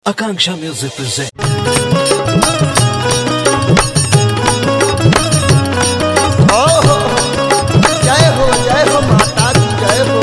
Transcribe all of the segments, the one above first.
Akanksha Music presents. जय हो माता दी जय हो।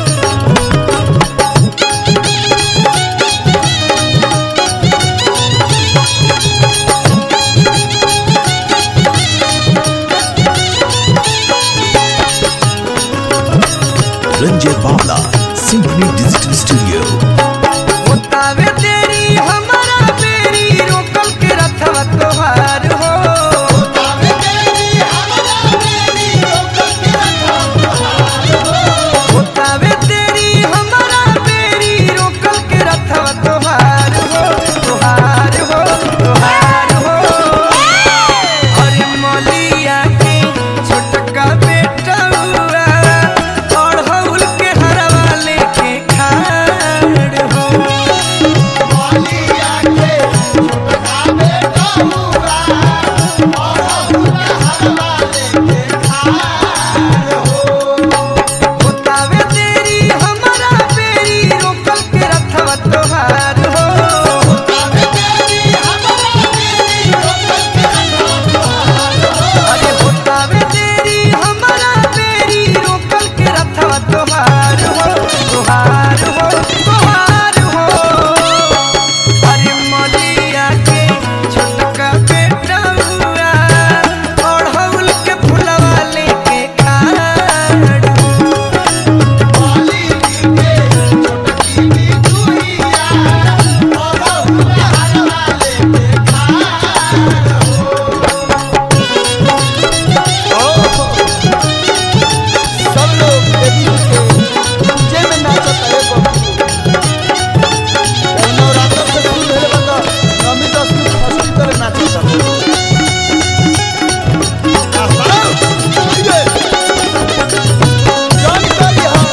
Ranjay Bawla, Symphony Digital Studio. होतावे तेरी हमारा बेरी रोकल के रथवा तोहार हो। होतावे तेरी हमारा बेरी रोकल के रथवा तोहार हो। होतावे तेरी हमारा बेरी रोकल के रथवा तोहार हो। तोहार हो तोहार हो। अरे मौलिया के छोटका बेटा हुआ और हउल के हरवा लेके खाड़ हो। मौलिया के छोटका बेटा हुआ और हउल के हरवा लेके खाड़ हो। होतावे तेरी हमारा बेरी रोकल के रथवा तोहार हो। होतावे तेरी हमारा बेरी रोकल के रथवा तोहार हो। अरे होतावे तेरी हमारा बेरी रोकल के रथवा तोहार हो। तोहार हो तोहार हो। अरे मौलिया के छोटका बेटा हुआ और हउल के फुलवा लेके खाड़ हो। मौलिया के छोटकी बिटुइया और हउल के हरवा लेके खाड़ हो। सब लोग देवी के पूजे में नाचत है बबू। नवरात्र से शुरू भेल बता नवमी दशमी फसली तरह नाचत है। जान करी हा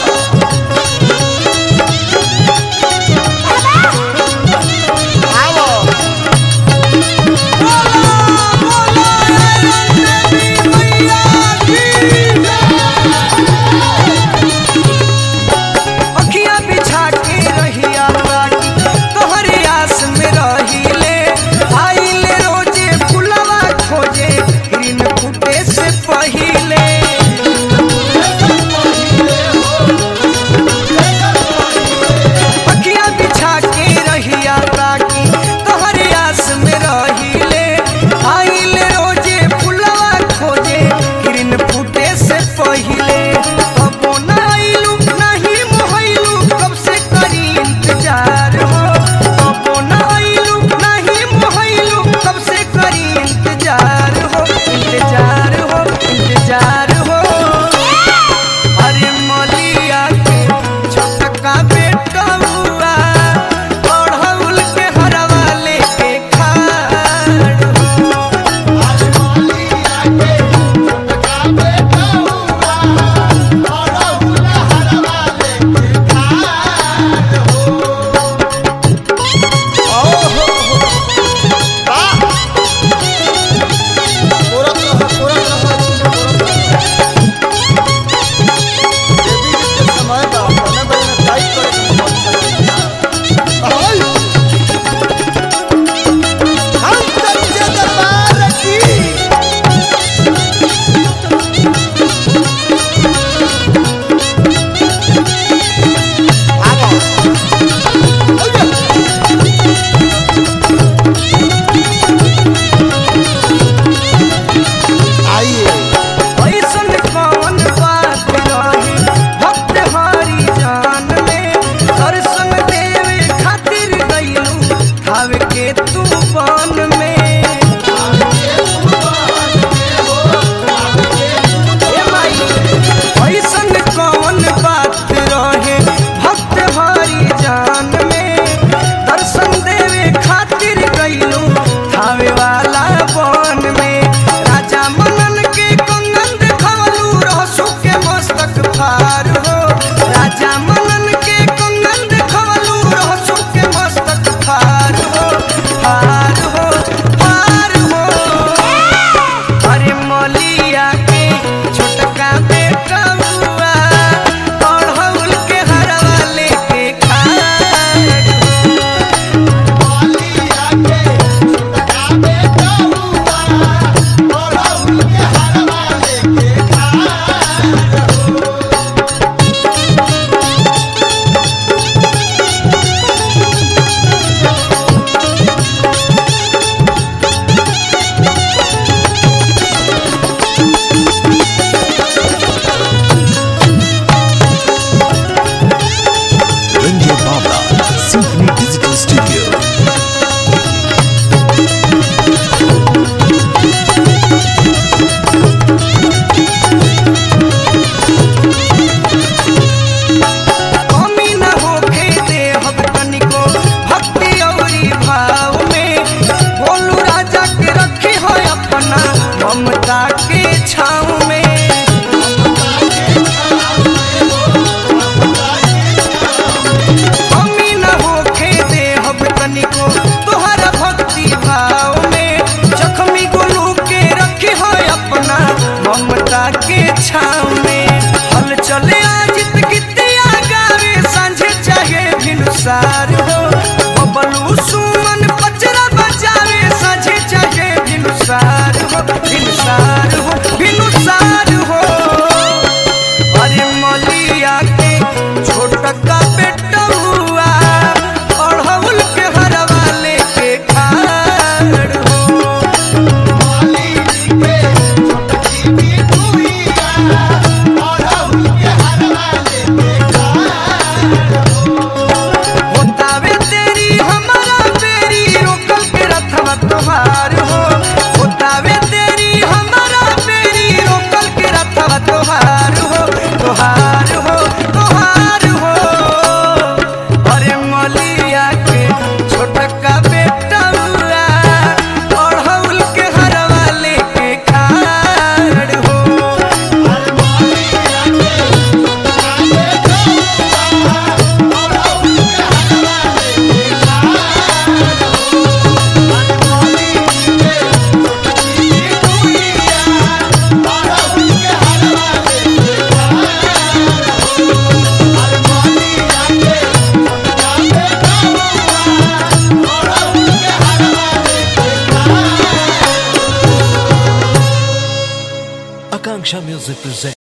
आवो अखिया बिछा के रहिया बाकी तोहरे आस में रहिले। आइले रोजे फुलवा खोजे हिरन फूटे से पहिले। अखिया बिछा के रहिया बाकी तोहरे आस में रहिले। आइले रोजे फुलवा खोजे हिरन फूटे से पहिले। कबो न आइलू नहीं मोहइलू कब से करी इंतजार हो। कबो न आइलू नहीं मोहइलू कब से करी इंतजार हो। इंतजार हो इंतजार हो। अरे मौलिया के छोटका बेटा हुआ और हउल के हरवा लेके खाड़ हो। अरे मौलिया के छोटका बेटा हुआ और हउल के हरवा लेके खाड़ हो। ओहो वाह कोरत रह देवी जी के समय बा ना बहन टाइप करे के मन करे। हाय हम सच्चे दरबार की आवो आइए ऐसन कौन बात रही भक्त हरि जान में। दर्शन देवे खातिर गइलू खावे के तू बन में। ए माई ऐसन कौन बात रहे भक्त हरि जान में। दर्शन देवे खातिर गइलू खावे वाला बन में। राजा मनन के कंगन देखवलू रहसु के मस्तक फार हो। राजा मनन के कंगन देखवलू रहसु के मस्तक फार हो। फार Diksha Music presents.